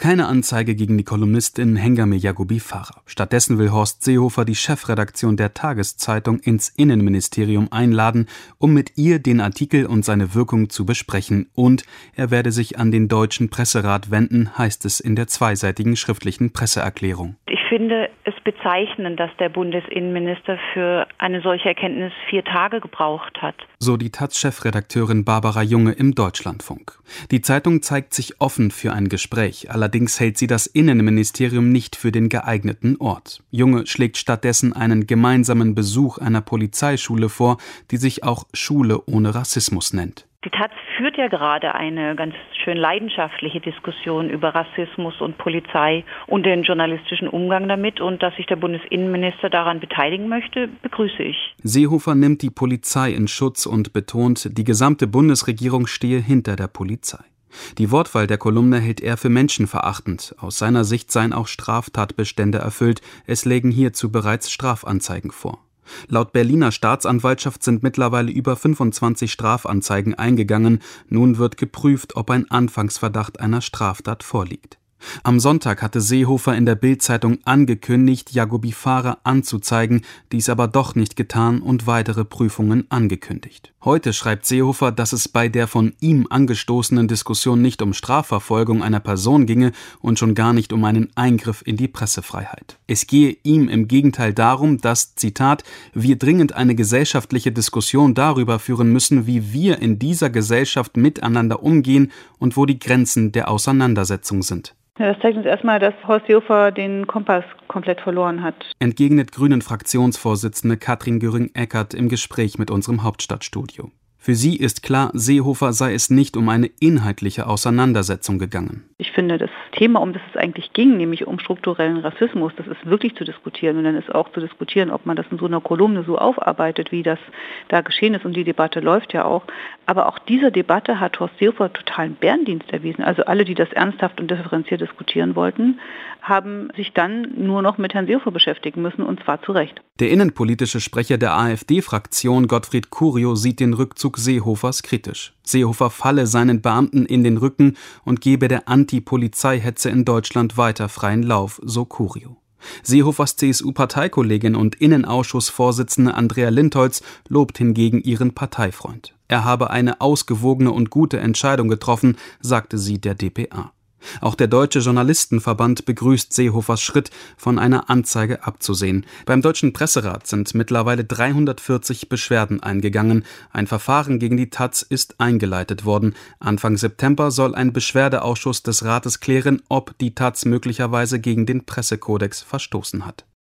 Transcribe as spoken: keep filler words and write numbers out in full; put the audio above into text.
Keine Anzeige gegen die Kolumnistin Hengame Yagubbi Farah. Stattdessen will Horst Seehofer die Chefredaktion der Tageszeitung ins Innenministerium einladen, um mit ihr den Artikel und seine Wirkung zu besprechen. Und er werde sich an den Deutschen Presserat wenden, heißt es in der zweiseitigen schriftlichen Presseerklärung. Ich finde es bezeichnend, dass der Bundesinnenminister für eine solche Erkenntnis vier Tage gebraucht hat. So die Taz-Chefredakteurin Barbara Junge im Deutschlandfunk. Die Zeitung zeigt sich offen für ein Gespräch, allerdings hält sie das Innenministerium nicht für den geeigneten Ort. Junge schlägt stattdessen einen gemeinsamen Besuch einer Polizeischule vor, die sich auch Schule ohne Rassismus nennt. Die Taz führt ja gerade eine ganz schön leidenschaftliche Diskussion über Rassismus und Polizei und den journalistischen Umgang damit, und dass sich der Bundesinnenminister daran beteiligen möchte, begrüße ich. Seehofer nimmt die Polizei in Schutz und betont, die gesamte Bundesregierung stehe hinter der Polizei. Die Wortwahl der Kolumne hält er für menschenverachtend. Aus seiner Sicht seien auch Straftatbestände erfüllt. Es lägen hierzu bereits Strafanzeigen vor. Laut Berliner Staatsanwaltschaft sind mittlerweile über fünfundzwanzig Strafanzeigen eingegangen. Nun wird geprüft, ob ein Anfangsverdacht einer Straftat vorliegt. Am Sonntag hatte Seehofer in der Bild-Zeitung angekündigt, Yagubbi Farah anzuzeigen, dies aber doch nicht getan und weitere Prüfungen angekündigt. Heute schreibt Seehofer, dass es bei der von ihm angestoßenen Diskussion nicht um Strafverfolgung einer Person ginge und schon gar nicht um einen Eingriff in die Pressefreiheit. Es gehe ihm im Gegenteil darum, dass, Zitat, wir dringend eine gesellschaftliche Diskussion darüber führen müssen, wie wir in dieser Gesellschaft miteinander umgehen und wo die Grenzen der Auseinandersetzung sind. Ja, das zeigt uns erstmal, dass Horst Seehofer den Kompass komplett verloren hat. Entgegnet Grünen-Fraktionsvorsitzende Katrin Göring-Eckardt im Gespräch mit unserem Hauptstadtstudio. Für sie ist klar, Seehofer sei es nicht um eine inhaltliche Auseinandersetzung gegangen. Ich finde, das Thema, um das es eigentlich ging, nämlich um strukturellen Rassismus, das ist wirklich zu diskutieren. Und dann ist auch zu diskutieren, ob man das in so einer Kolumne so aufarbeitet, wie das da geschehen ist. Und die Debatte läuft ja auch. Aber auch diese Debatte hat Horst Seehofer totalen Bärendienst erwiesen. Also alle, die das ernsthaft und differenziert diskutieren wollten, haben sich dann nur noch mit Herrn Seehofer beschäftigen müssen, und zwar zu Recht. Der innenpolitische Sprecher der AfD-Fraktion, Gottfried Curio, sieht den Rückzug Seehofers kritisch. Seehofer falle seinen Beamten in den Rücken und gebe der Anti-Polizei-Hetze in Deutschland weiter freien Lauf, so Curio. Seehofers C S U-Parteikollegin und Innenausschussvorsitzende Andrea Lindholz lobt hingegen ihren Parteifreund. Er habe eine ausgewogene und gute Entscheidung getroffen, sagte sie der d p a. Auch der Deutsche Journalistenverband begrüßt Seehofers Schritt, von einer Anzeige abzusehen. Beim Deutschen Presserat sind mittlerweile dreihundertvierzig Beschwerden eingegangen. Ein Verfahren gegen die Taz ist eingeleitet worden. Anfang September soll ein Beschwerdeausschuss des Rates klären, ob die Taz möglicherweise gegen den Pressekodex verstoßen hat.